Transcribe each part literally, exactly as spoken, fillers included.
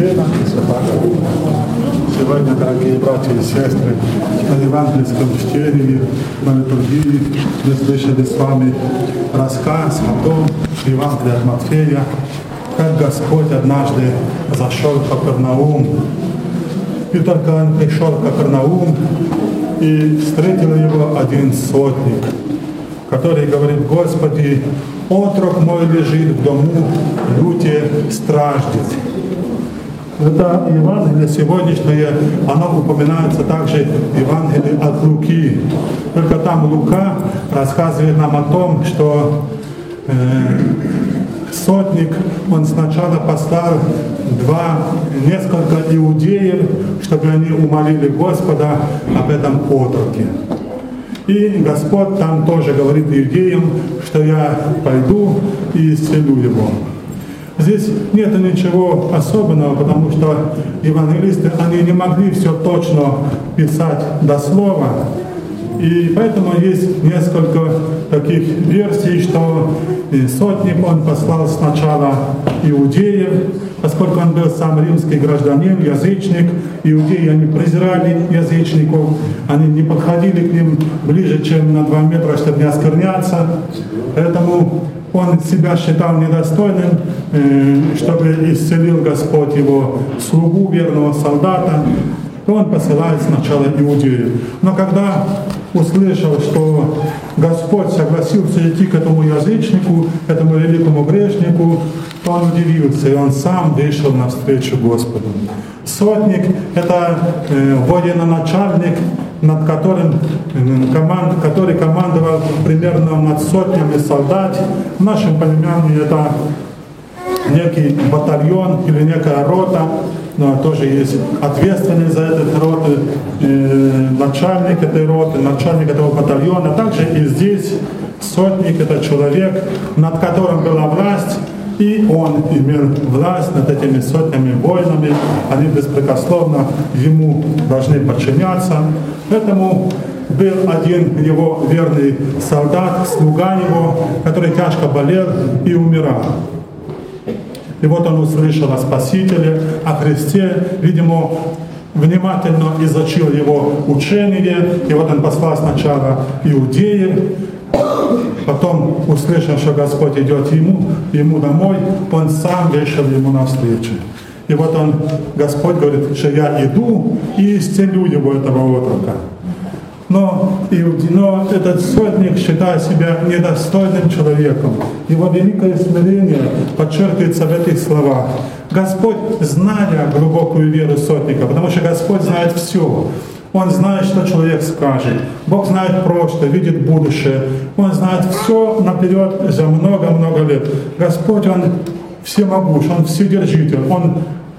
Елена и собака. Сегодня, дорогие братья и сестры, на евангельском чтении, на литургии мы слышали с вами рассказ о том, Евангелие от Матфея, как Господь однажды зашел в Капернаум. И только он пришел в Капернаум, и встретил его один сотник, который говорит: «Господи, отрок мой лежит в дому, люте страждет». Это Евангелие сегодняшнее, оно упоминается также в Евангелии от Луки. Только там Лука рассказывает нам о том, что э, сотник, он сначала послал два, несколько иудеев, чтобы они умолили Господа об этом отроке. И Господь там тоже говорит иудеям, что я пойду и исцелю его. Здесь нет ничего особенного, потому что евангелисты, они не могли все точно писать дословно. И поэтому есть несколько таких версий, что сотник, он послал сначала иудеев, поскольку он был сам римский гражданин, язычник. Иудеи, они презирали язычников, они не подходили к ним ближе, чем на два метра, чтобы не оскверняться. Поэтому он себя считал недостойным, чтобы исцелил Господь его слугу, верного солдата, то он посылает сначала иудеев. Но когда услышал, что Господь согласился идти к этому язычнику, этому великому грешнику, то он удивился, и он сам вышел навстречу Господу. Сотник — это э, военачальник, над которым, э, команд, который командовал примерно над сотнями солдат. В нашем понимании это некий батальон или некая рота, но тоже есть ответственный за этот роту, э, начальник этой роты, начальник этого батальона. Также и здесь сотник — это человек, над которым была власть, и он имел власть над этими сотнями воинами, они беспрекословно ему должны подчиняться. Поэтому был один его верный солдат, слуга его, который тяжко болел и умирал. И вот он услышал о Спасителе, о Христе, видимо, внимательно изучил его учение, и вот он послал сначала иудеев, потом, услышав, что Господь идет ему, ему домой, он сам вышел ему навстречу. И вот он, Господь говорит, что я иду и исцелю его, этого отрока. Но, но этот сотник считает себя недостойным человеком. Его великое смирение подчеркивается в этих словах. Господь, зная глубокую веру сотника, потому что Господь знает все. Он знает, что человек скажет. Бог знает прошлое, видит будущее. Он знает все наперед за много-много лет. Господь, Он всемогущ, Он вседержитель. Он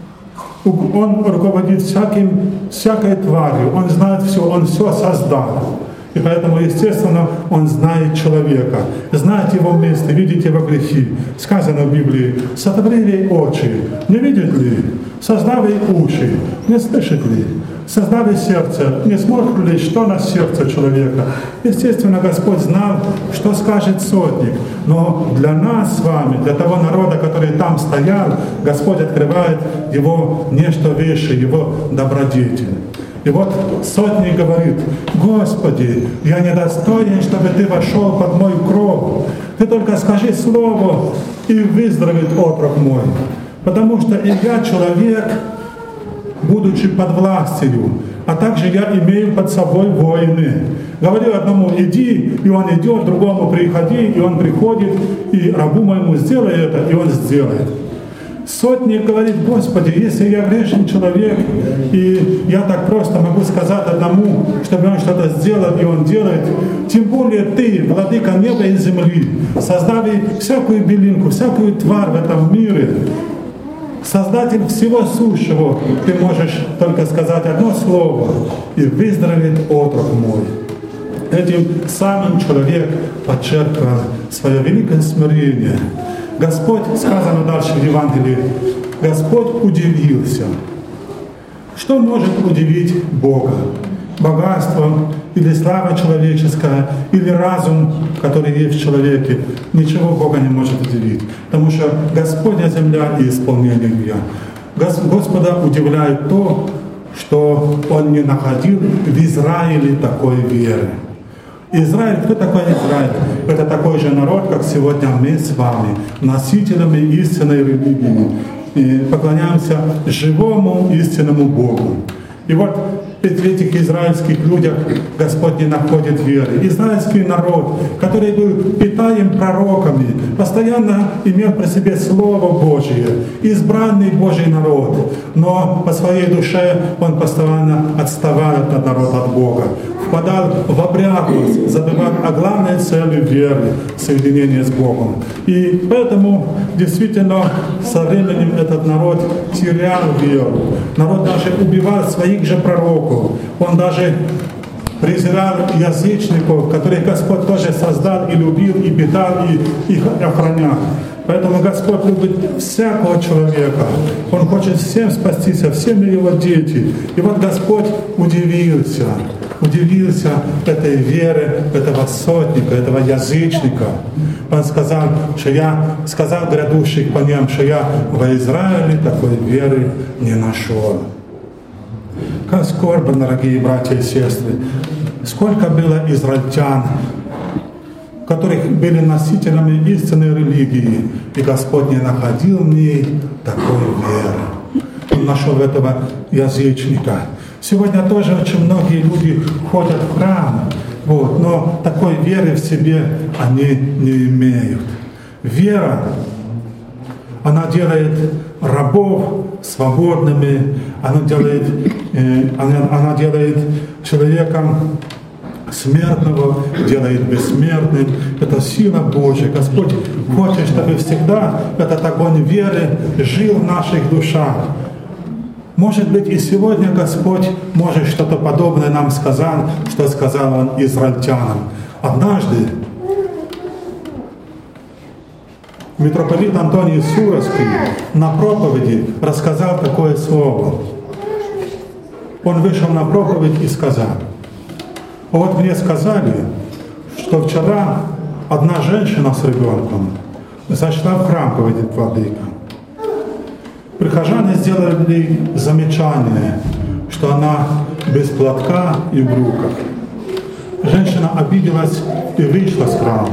Он руководит всяким, всякой тварью, Он знает все, Он все создал. И поэтому, естественно, Он знает человека, знает его место, видит его грехи. Сказано в Библии: «Сотворили очи, не видит ли? Создали уши, не слышит ли? Создали сердце, не смотрит ли, что на сердце человека?» Естественно, Господь знал, что скажет сотник. Но для нас с вами, для того народа, который там стоял, Господь открывает его нечто выше, его добродетель. И вот сотник говорит: «Господи, я недостоин, чтобы Ты вошел под мой кров. Ты только скажи слово, и выздоровеет отрок мой. Потому что и я человек, будучи под властью, а также я имею под собой воины. Говорю одному: иди, и он идет, другому: приходи, и он приходит, и рабу моему: сделай это, и он сделает». Сотник говорит: «Господи, если я грешный человек, и я так просто могу сказать одному, чтобы он что-то сделал, и он делает, тем более Ты, владыка неба и земли, создали всякую белинку, всякую тварь в этом мире, Создатель всего сущего, Ты можешь только сказать одно слово, и выздоровеет отрок мой». Этим самым человек подчеркивал свое великое смирение. Господь, сказано дальше в Евангелии, Господь удивился. Что может удивить Бога? Богатство или слава человеческая, или разум, который есть в человеке, ничего Бога не может удивить. Потому что Господня земля и исполнение ее. Господа удивляет то, что Он не находил в Израиле такой веры. Израиль, кто такой Израиль? Это такой же народ, как сегодня мы с вами, носителями истинной религии, и поклоняемся живому истинному Богу. И вот в этих израильских людях Господь не находит веры. Израильский народ, который был питаем пророками, постоянно имел при себе Слово Божие, избранный Божий народ, но по своей душе он постоянно отставал от народа, от Бога, впадал в обрядность, забывал о главной цели веры — соединение с Богом. И поэтому действительно со временем этот народ терял веру. Народ даже убивал своих же пророков. Он даже презирал язычников, которых Господь тоже создал и любил, и питал, и их охранял. Поэтому Господь любит всякого человека. Он хочет всем спастись, всеми его дети. И вот Господь удивился, удивился этой вере, этого сотника, этого язычника. Он сказал, что я сказал грядущих по ним, что я во Израиле такой веры не нашел. Как скорбно, дорогие братья и сестры, сколько было израильтян, которых были носителями истинной религии, и Господь не находил в ней такой веры. Он нашел этого язычника. Сегодня тоже очень многие люди ходят в храм, вот, но такой веры в себе они не имеют. Вера, она делает рабов свободными, она делает, э, она, она делает человеком смертного, делает бессмертным. Это сила Божья. Господь хочет, чтобы всегда этот огонь веры жил в наших душах. Может быть, и сегодня Господь может что-то подобное нам сказал, что сказал Он израильтянам. Однажды митрополит Антоний Суровский на проповеди рассказал такое слово. Он вышел на проповедь и сказал: вот мне сказали, что вчера одна женщина с ребенком зашла в храм, говорит владыка. Прихожане сделали замечание, что она без платка и в брюках. Женщина обиделась и вышла с храма.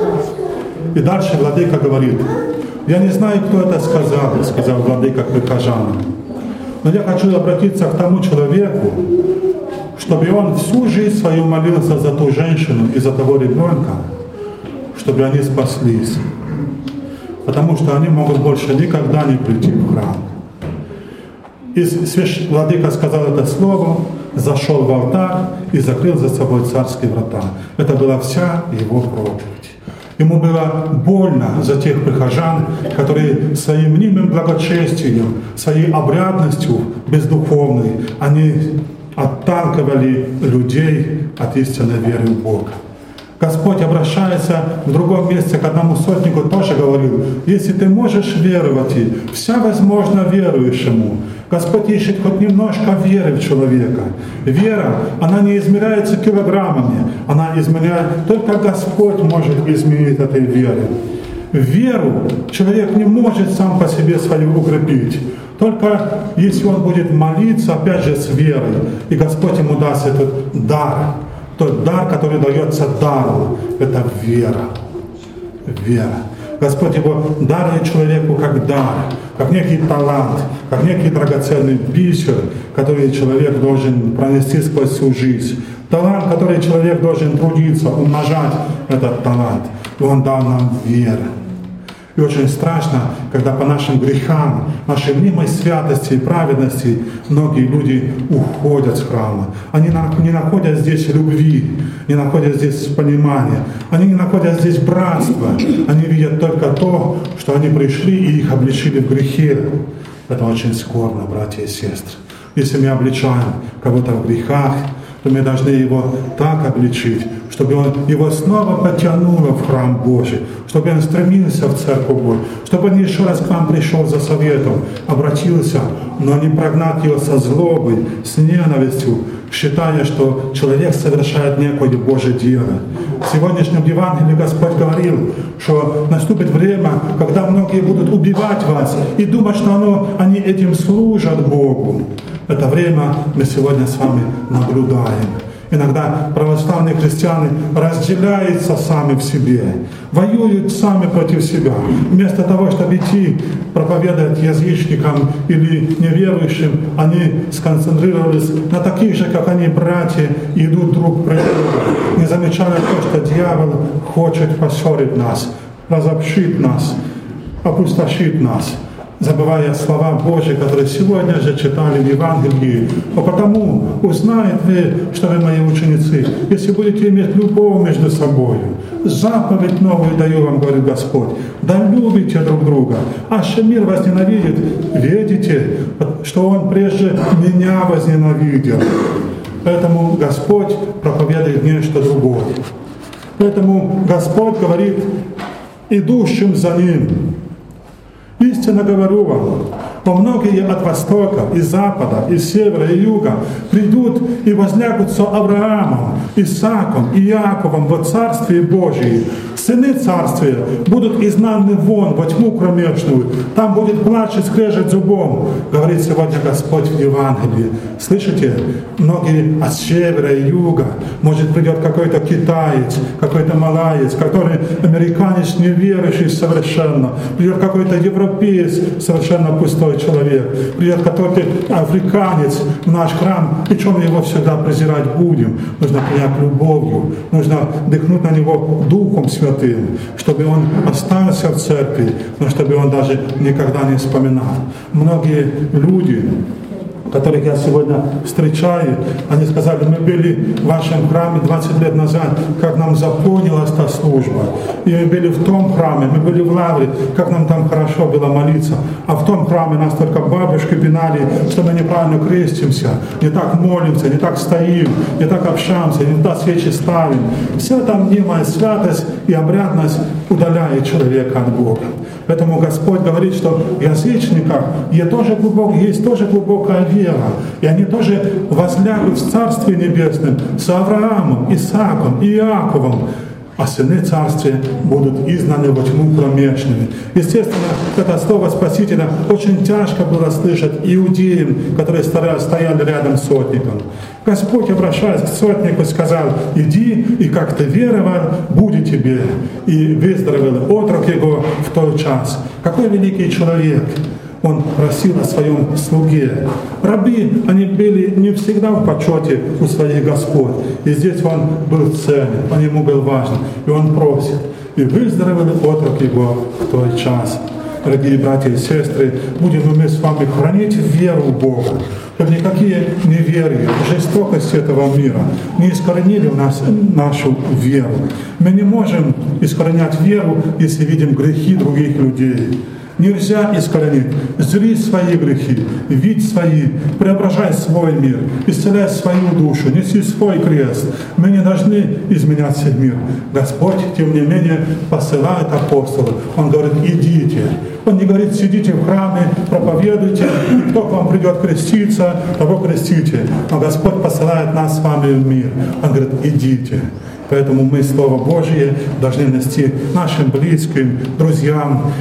И дальше владыка говорит: я не знаю, кто это сказал, сказал владыка прихожанам, но я хочу обратиться к тому человеку, чтобы он всю жизнь свою молился за ту женщину и за того ребенка, чтобы они спаслись. Потому что они могут больше никогда не прийти в храм. И свящ... владыка сказал это слово, зашел в алтарь и закрыл за собой царские врата. Это была вся его проповедь. Ему было больно за тех прихожан, которые своим мнимым благочестием, своей обрядностью бездуховной, они отталкивали людей от истинной веры в Бога. Господь обращается в другом месте к одному сотнику, тоже говорил: если ты можешь веровать, вся возможно верующему. Господь ищет хоть немножко веры в человека. Вера, она не измеряется килограммами, она измеряет, только Господь может изменить этой веры. Веру человек не может сам по себе свою укрепить. Только если он будет молиться, опять же, с верой, и Господь ему даст этот дар. Тот дар, который дается дару, это вера. Вера. Господь его дарует человеку как дар, как некий талант, как некий драгоценный бисер, который человек должен пронести сквозь всю жизнь. Талант, который человек должен трудиться, умножать этот талант. И Он дал нам веру. И очень страшно, когда по нашим грехам, нашей мнимой святости и праведности многие люди уходят с храма. Они не находят здесь любви, не находят здесь понимания, они не находят здесь братства. Они видят только то, что они пришли и их обличили в грехе. Это очень скорбно, братья и сестры. Если мы обличаем кого-то в грехах, то мы должны его так обличить, чтобы он его снова потянуло в храм Божий, чтобы он стремился в Церковь Божию, чтобы он еще раз к нам пришел за советом, обратился, но не прогнать его со злобой, с ненавистью, считая, что человек совершает некое Божье дело. В сегодняшнем Евангелии Господь говорил, что наступит время, когда многие будут убивать вас и думать, что оно, они этим служат Богу. Это время мы сегодня с вами наблюдаем. Иногда православные христиане разделяются сами в себе, воюют сами против себя. Вместо того, чтобы идти проповедовать язычникам или неверующим, они сконцентрировались на таких же, как они, братья, и идут друг против друга, не замечая то, что дьявол хочет поссорить нас, разобщить нас, опустошить нас, забывая слова Божьи, которые сегодня же читали в Евангелии. А потому узнаете вы, что вы мои ученицы, если будете иметь любовь между собой. Заповедь новую даю вам, говорит Господь, да любите друг друга. А что мир вас ненавидит, видите, что он прежде меня возненавидел. Поэтому Господь проповедует нечто другое. Поэтому Господь говорит идущим за Ним: истинно говорю вам, что многие от востока, и запада, и севера, и юга придут и возлягут с Авраамом, Исааком и Иаковом во Царстве Божьем. Сыны Царствия будут изгнаны вон, во тьму кромешную. Там будет плач и скрежет зубом, говорит сегодня Господь в Евангелии. Слышите? Многие от севера и юга. Может, придет какой-то китаец, какой-то малаец, который американец неверующий совершенно. Придет какой-то европеец, совершенно пустой человек. Придет какой-то африканец в наш храм, причем мы его всегда презирать будем. Нужно принять любовью, нужно дыхнуть на него Духом Святым, чтобы он остался в церкви, но чтобы он даже никогда не вспоминал. Многие люди, которых я сегодня встречаю, они сказали: мы были в вашем храме двадцать лет назад, как нам заполнилась та служба. И мы были в том храме, мы были в лавре, как нам там хорошо было молиться. А в том храме нас только бабушки пинали, что мы неправильно крестимся, не так молимся, не так стоим, не так общаемся, не так свечи ставим. Вся там мнимая святость и обрядность удаляет человека от Бога. Поэтому Господь говорит, что в язычниках есть тоже, глубок, есть тоже глубокая вера. И они тоже возлягут в Царстве Небесном с Авраамом, Исааком и Иаковом. А сыны Царствия будут изгнаны во тьму кромешную. Естественно, это слово Спасителя очень тяжко было слышать иудеям, которые стояли рядом с сотником. Господь, обращаясь к сотнику, сказал: иди, и как ты веровал, будет тебе. И выздоровел отрок его в тот час. Какой великий человек! Он просил о своем слуге. Рабы, они были не всегда в почете у своих господ. И здесь он был ценен, он ему был важен. И он просит. И выздоровел отрок его в тот час. Дорогие братья и сестры, будем мы с вами хранить веру в Бога, чтобы никакие неверия, жестокости этого мира не искоренили в нас нашу веру. Мы не можем искоренять веру, если видим грехи других людей. Нельзя искоренить. Зри свои грехи, видь свои, преображай свой мир, исцеляй свою душу, неси свой крест. Мы не должны изменять себе мир. Господь, тем не менее, посылает апостолов. Он говорит: идите. Он не говорит: сидите в храме, проповедуйте, и кто к вам придет креститься, того крестите. Но Господь посылает нас с вами в мир. Он говорит: идите. Поэтому мы Слово Божие должны нести нашим близким, друзьям,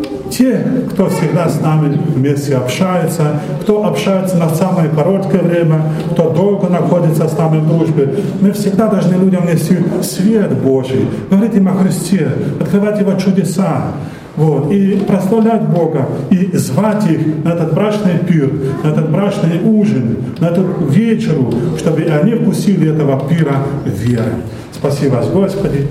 те, кто всегда с нами вместе общается, кто общается на самое короткое время, кто долго находится с нами в дружбе. Мы всегда должны людям нести свет Божий, говорить им о Христе, открывать Его чудеса. Вот, и прославлять Бога, и звать их на этот брачный пир, на этот брачный ужин, на эту вечеру, чтобы они вкусили этого пира веры. Спаси вас, Господи.